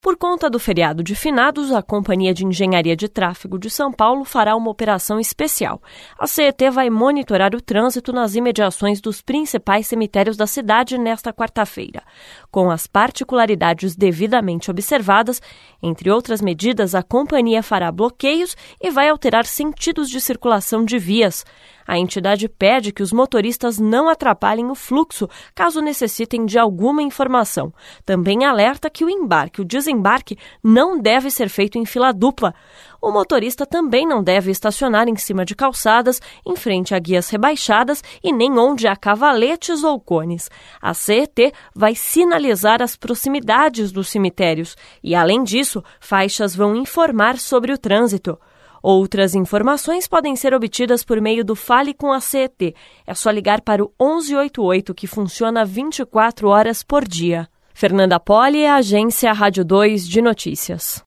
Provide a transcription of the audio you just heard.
Por conta do feriado de finados, a Companhia de Engenharia de Tráfego de São Paulo fará uma operação especial. A CET vai monitorar o trânsito nas imediações dos principais cemitérios da cidade nesta quarta-feira. Com as particularidades devidamente observadas, entre outras medidas, a companhia fará bloqueios e vai alterar sentidos de circulação de vias. A entidade pede que os motoristas não atrapalhem o fluxo caso necessitem de alguma informação. Também alerta que o embarque e o desembarque não deve ser feito em fila dupla. O motorista também não deve estacionar em cima de calçadas, em frente a guias rebaixadas e nem onde há cavaletes ou cones. A CET vai sinalizar as proximidades dos cemitérios e, além disso, faixas vão informar sobre o trânsito. Outras informações podem ser obtidas por meio do Fale com a CET. É só ligar para o 1188, que funciona 24 horas por dia. Fernanda Poli, Agência Rádio 2 de Notícias.